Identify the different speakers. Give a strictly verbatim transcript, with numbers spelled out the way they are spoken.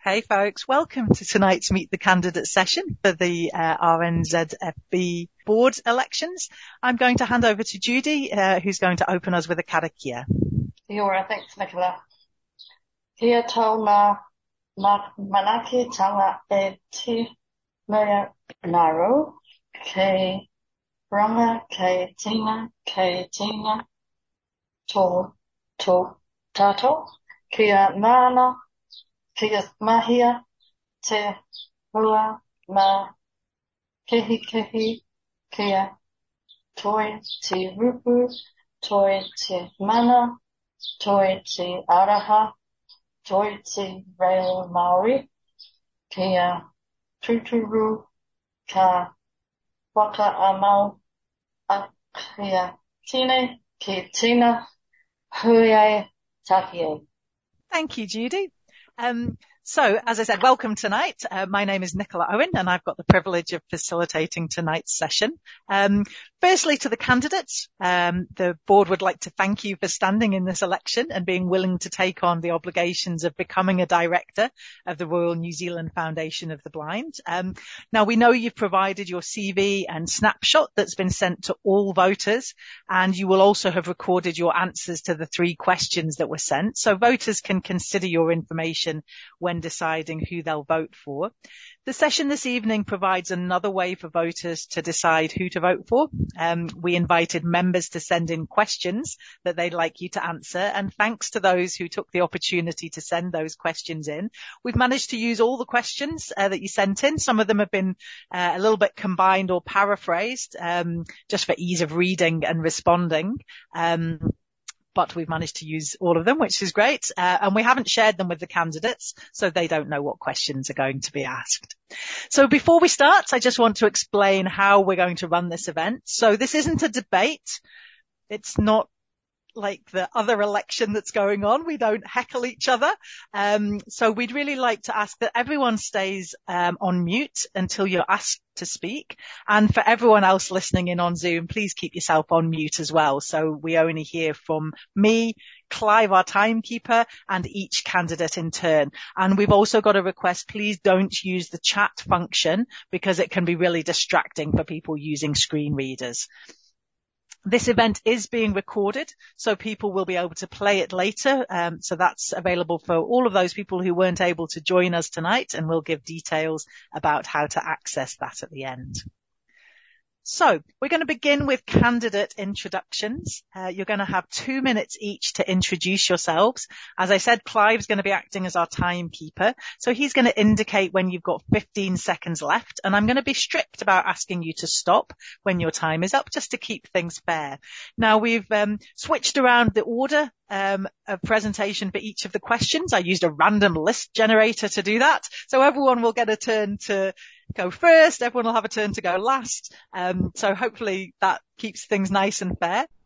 Speaker 1: Okay, folks, welcome to tonight's Meet the Candidate session for the uh, R N Z F B board elections. I'm going to hand over to Judy, uh, who's going to open us with a karakia.
Speaker 2: Kia ora, thanks, Nicola. Kia tau ngā manaki tanga e te mea ngaro, kei ranga, kei tina, kei tina, tō, tō, tātou, kia ngāna, kia mahia, te hua, mā, kehi kehi, kia toi te rupu, toi te mana, toi te araha, toi te reo Māori, kia tuturu, ka waka amau, a kia tine, ki tina, huiai, takie.
Speaker 1: Thank you, Judy. Um, so, as I said, welcome tonight. Uh, my name is Nicola Owen, and I've got the privilege of facilitating tonight's session. Um, firstly, to the candidates, um, the board would like to thank you for standing in this election and being willing to take on the obligations of becoming a director of the Royal New Zealand Foundation of the Blind. Um, now, we know you've provided your C V and snapshot that's been sent to all voters, and you will also have recorded your answers to the three questions that were sent, so voters can consider your information when deciding who they'll vote for. The session this evening provides another way for voters to decide who to vote for. Um, we invited members to send in questions that they'd like you to answer, and thanks to those who took the opportunity to send those questions in, we've managed to use all the questions uh, that you sent in. Some of them have been uh, a little bit combined or paraphrased, um, just for ease of reading and responding. Um, But we've managed to use all of them, which is great. Uh, and we haven't shared them with the candidates, so they don't know what questions are going to be asked. So before we start, I just want to explain how we're going to run this event. So this isn't a debate. It's not like the other election that's going on. We don't heckle each other. Um, so we'd really like to ask that everyone stays um, on mute until you're asked to speak. And for everyone else listening in on Zoom, please keep yourself on mute as well. So we only hear from me, Clive, our timekeeper, and each candidate in turn. And we've also got a request, please don't use the chat function because it can be really distracting for people using screen readers. This event is being recorded, so people will be able to play it later. Um, so that's available for all of those people who weren't able to join us tonight, and we'll give details about how to access that at the end. So we're going to begin with candidate introductions. Uh, you're going to have two minutes each to introduce yourselves. As I said, Clive's going to be acting as our timekeeper. So he's going to indicate when you've got fifteen seconds left. And I'm going to be strict about asking you to stop when your time is up, just to keep things fair. Now, we've um, switched around the order um, of presentation for each of the questions. I used a random list generator to do that. So everyone will get a turn to go first. Everyone will have a turn to go last. Um, so hopefully that keeps things nice and fair.